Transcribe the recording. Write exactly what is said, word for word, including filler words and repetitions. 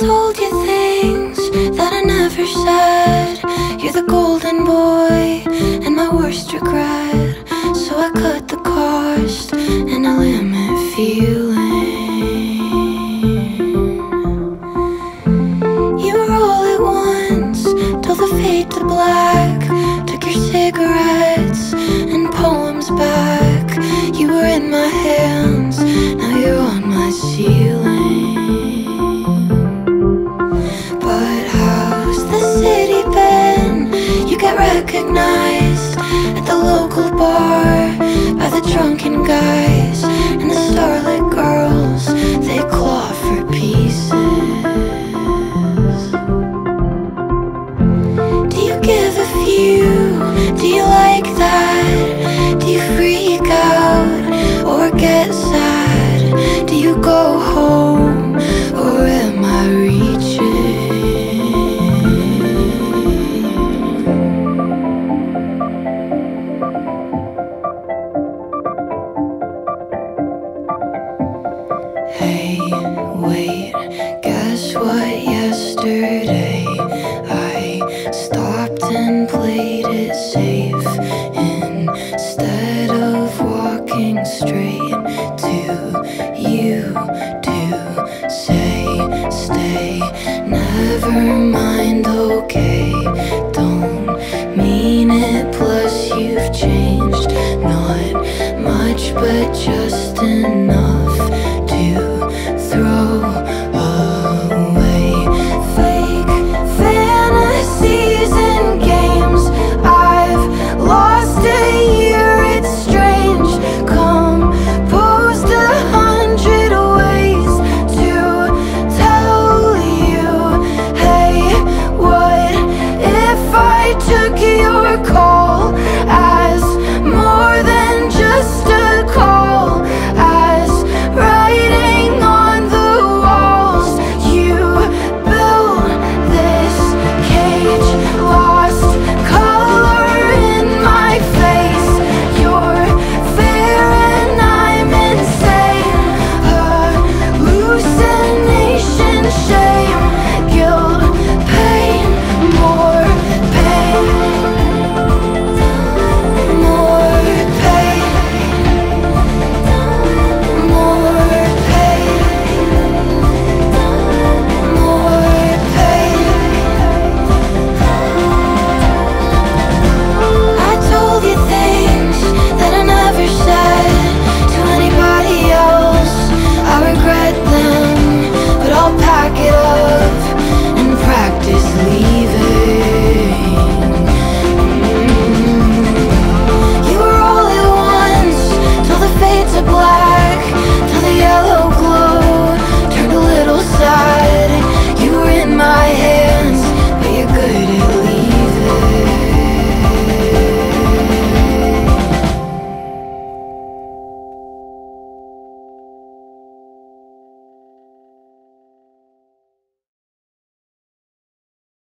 told you things that I never said. You're the golden boy and my worst regret. So I cut the cost and I limit feeling. You were all at once till the fade to black took your cigarettes and poems back. You were in my hands, now you're on my ceiling. But how's the city been? You get recognized at the local bar by the drunken guys and the starlit girls. They claw for pieces. Do you give a few? Do you like that? Do you freak out or get sad? Do you go home or am I reaching? Hey, wait, guess what? Yesterday I stopped and played it safe.